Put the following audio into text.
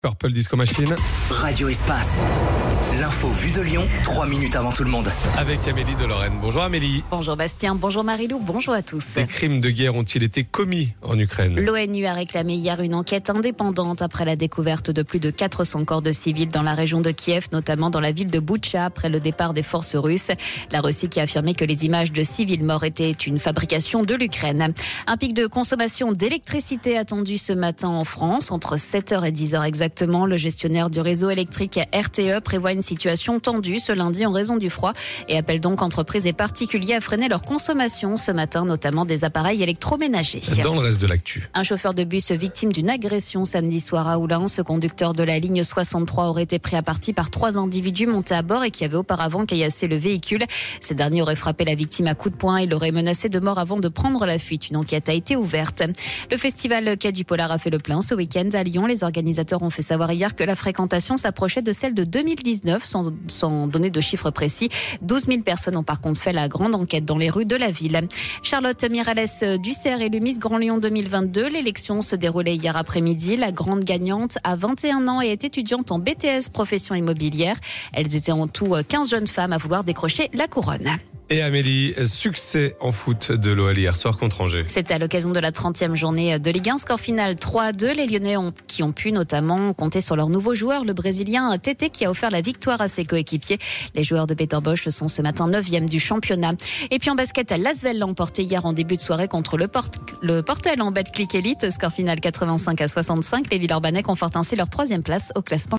Purple Disco Machine. Radio Espace. L'info vue de Lyon, 3 minutes avant tout le monde. Avec Amélie de Lorraine. Bonjour Amélie. Bonjour Bastien, bonjour Marilou, bonjour à tous. Des crimes de guerre ont-ils été commis en Ukraine ? L'ONU a réclamé hier une enquête indépendante après la découverte de plus de 400 corps de civils dans la région de Kiev, notamment dans la ville de Boutcha, après le départ des forces russes. La Russie qui a affirmé que les images de civils morts étaient une fabrication de l'Ukraine. Un pic de consommation d'électricité attendu ce matin en France, entre 7h et 10h exactement. Le gestionnaire du réseau électrique RTE prévoit une situation tendue ce lundi en raison du froid et appelle donc entreprises et particuliers à freiner leur consommation ce matin, notamment des appareils électroménagers. Dans le reste de l'actu. Un chauffeur de bus victime d'une agression samedi soir à Oullins. Ce conducteur de la ligne 63 aurait été pris à partie par 3 individus montés à bord et qui avaient auparavant caillassé le véhicule. Ces derniers auraient frappé la victime à coups de poing et l'auraient menacé de mort avant de prendre la fuite. Une enquête a été ouverte. Le festival Quai du Polar a fait le plein ce week-end à Lyon. Les organisateurs ont fait savoir hier que la fréquentation s'approchait de celle de 2019 sans donner de chiffres précis. 12 000 personnes ont par contre fait la grande enquête dans les rues de la ville. Charlotte Miralles Dussert élue Miss Grand Lyon 2022. L'élection se déroulait hier après-midi. La grande gagnante a 21 ans et est étudiante en BTS profession immobilière. Elles étaient en tout 15 jeunes femmes à vouloir décrocher la couronne. Et Amélie, succès en foot de l'OL hier soir contre Angers. C'était à l'occasion de la 30e journée de Ligue 1. Score final 3-2. Les Lyonnais qui ont pu notamment compter sur leur nouveau joueur, le Brésilien Tété, qui a offert la victoire à ses coéquipiers. Les joueurs de Peter Bosch sont ce matin 9e du championnat. Et puis en basket, l'Asvel l'a emporté hier en début de soirée contre le Portel en Betclic Elite. Score final 85-65. Les Villeurbanais confortent ainsi leur 3e place au classement.